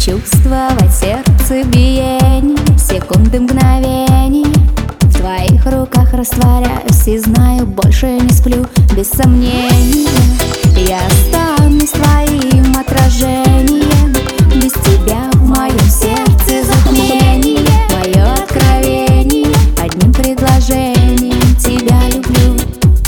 чувствовать сердце биение, секунды, мгновений. В твоих руках растворяюсь и знаю, больше не сплю. Без сомнения я останусь твоим отражением. Без тебя в моем сердце затмение. Мое откровение одним предложением: тебя люблю.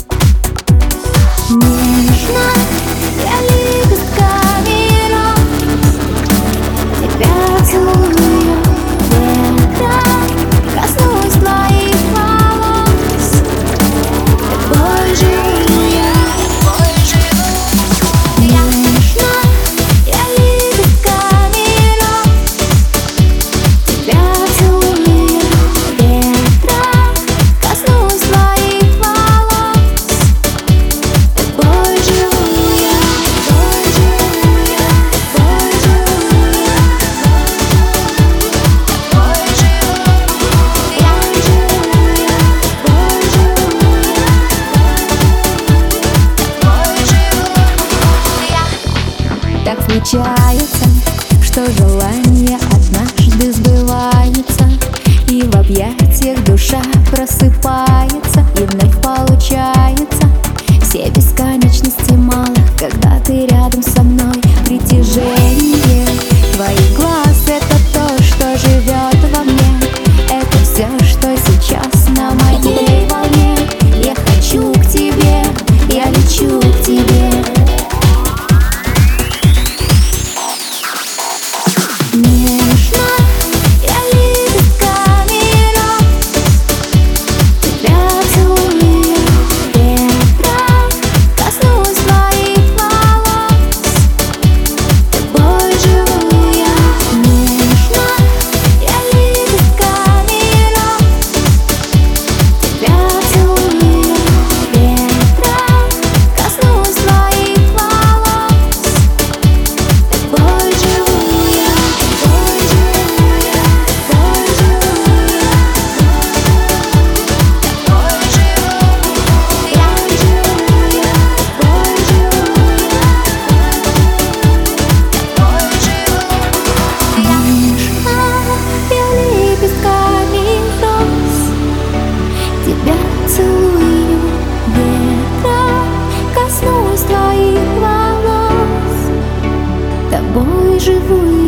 Нежно я лепестками роз тебя целую, ветром коснусь твоих волос. Тобой живу я, нежно я лепестками роз тебя целую, ветром коснусь твоих волос. Тобой живу я, тобой живу я, тобой живу я, тобой живу я, тобой живу я. Так случается, что желание однажды сбывается, и в объятиях душа просыпается, и вновь получается. Все бесконечности мало, когда ты рядом со мной. Притяжение твоих глаз — это то, что живет во мне. Это все, что сейчас на моей волне. Я хочу к тебе, я лечу к тебе. Нежно я лепестками роз тебя целую, ветром коснусь твоих волос. Тобой живу я, нежно я лепестками роз тебя целую, ветром коснусь твоих волос. Тобой живу я, тобой живу я, тобой живу я, тобой живу я, тобой живу я, тобой живу я. Нежно я лепестками роз тебя целую, ветром коснусь твоих волос. Тобой живу